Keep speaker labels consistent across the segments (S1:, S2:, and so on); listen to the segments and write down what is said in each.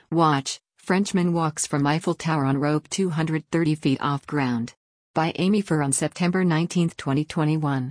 S1: Watch, Frenchman walks from Eiffel Tower on rope 230 feet off ground. By Amy Fur on September 19, 2021.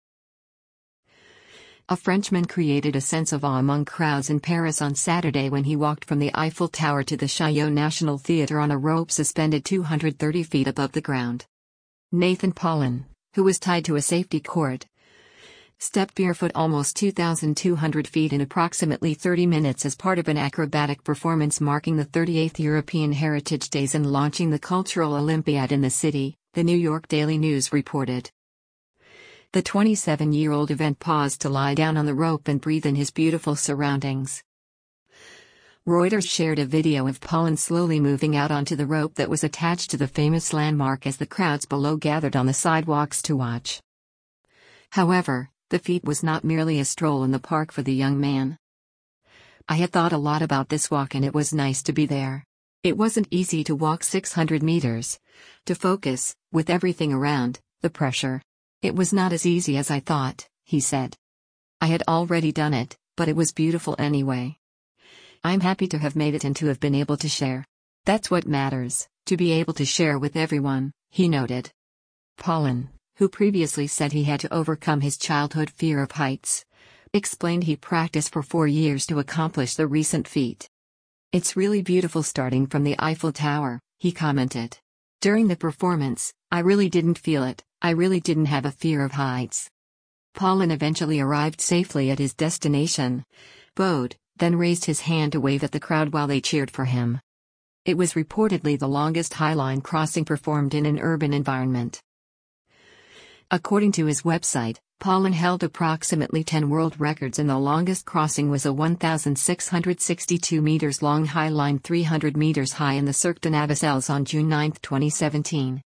S1: A Frenchman created a sense of awe among crowds in Paris on Saturday when he walked from the Eiffel Tower to the Chaillot National Theatre on a rope suspended 230 feet above the ground. Nathan Paulin, who was tied to a safety cord, stepped barefoot almost 2,200 feet in approximately 30 minutes as part of an acrobatic performance marking the 38th European Heritage Days and launching the Cultural Olympiad in the city, the New York Daily News reported. The 27-year-old event paused to lie down on the rope and breathe in his beautiful surroundings. Reuters shared a video of Paulin slowly moving out onto the rope that was attached to the famous landmark as the crowds below gathered on the sidewalks to watch. However, the feat was not merely a stroll in the park for the young man. "I had thought a lot about this walk and it was nice to be there. It wasn't easy to walk 600 meters. To focus, with everything around, the pressure. It was not as easy as I thought," he said. "I had already done it, but it was beautiful anyway. I'm happy to have made it and to have been able to share. That's what matters, to be able to share with everyone," he noted. Paulin, who previously said he had to overcome his childhood fear of heights, explained he practiced for 4 years to accomplish the recent feat. "It's really beautiful starting from the Eiffel Tower," he commented. "During the performance, I really didn't feel it, I really didn't have a fear of heights." Paulin eventually arrived safely at his destination, bowed, then raised his hand to wave at the crowd while they cheered for him. It was reportedly the longest highline crossing performed in an urban environment. According to his website, Paulin held approximately 10 world records and the longest crossing was a 1,662 meters long highline 300 meters high in the Cirque de Navicelles on June 9, 2017.